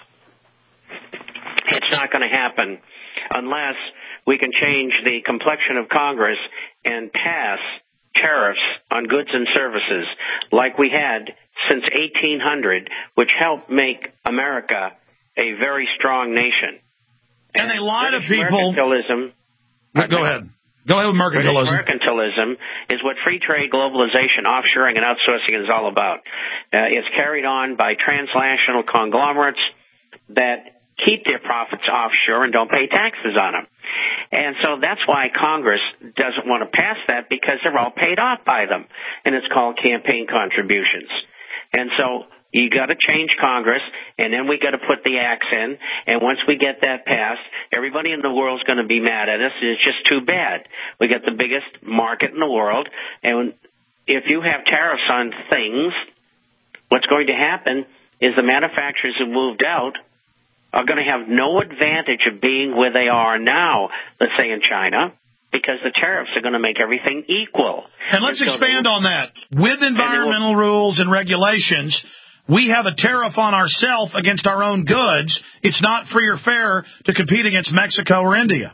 It's not going to happen unless we can change the complexion of Congress and pass tariffs on goods and services like we had since 1800, which helped make America a very strong nation. And they lie to people. Mercantilism. Go ahead. Go ahead with mercantilism. Mercantilism is what free trade, globalization, offshoring, and outsourcing is all about. It's carried on by transnational conglomerates that keep their profits offshore and don't pay taxes on them. And so that's why Congress doesn't want to pass that, because they're all paid off by them. And it's called campaign contributions. And so you got to change Congress, and then we got to put the axe in. And once we get that passed, everybody in the world's going to be mad at us. It's just too bad. We got the biggest market in the world, and if you have tariffs on things, what's going to happen is the manufacturers who moved out are going to have no advantage of being where they are now, let's say in China, because the tariffs are going to make everything equal. And let's expand on that. With environmental rules and regulations, we have a tariff on ourselves against our own goods. It's not free or fair to compete against Mexico or India.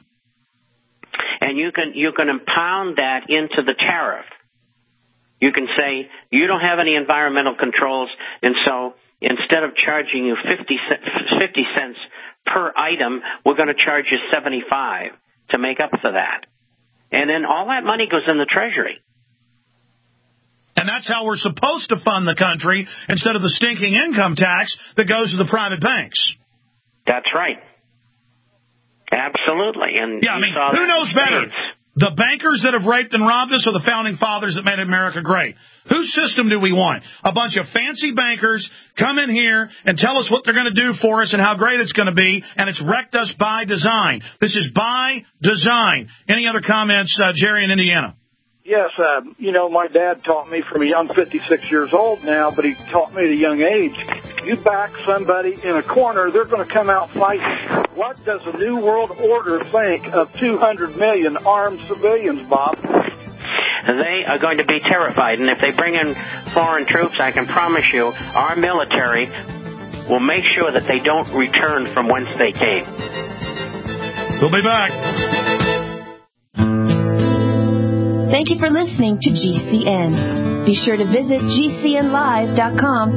And you can impound that into the tariff. You can say, you don't have any environmental controls, and so instead of charging you 50 cents per item, we're going to charge you 75 to make up for that. And then all that money goes in the Treasury. And that's how we're supposed to fund the country instead of the stinking income tax that goes to the private banks. That's right. Absolutely. And yeah, I mean, who knows better? The bankers that have raped and robbed us or the founding fathers that made America great? Whose system do we want? A bunch of fancy bankers come in here and tell us what they're going to do for us and how great it's going to be, and it's wrecked us by design. This is by design. Any other comments, Jerry in Indiana? Yes, you know, my dad taught me from a young 56 years old now, but he taught me at a young age. You back somebody in a corner, they're going to come out fighting. What does the New World Order think of 200 million armed civilians, Bob? They are going to be terrified, and if they bring in foreign troops, I can promise you our military will make sure that they don't return from whence they came. We'll be back. Thank you for listening to GCN. Be sure to visit GCNlive.com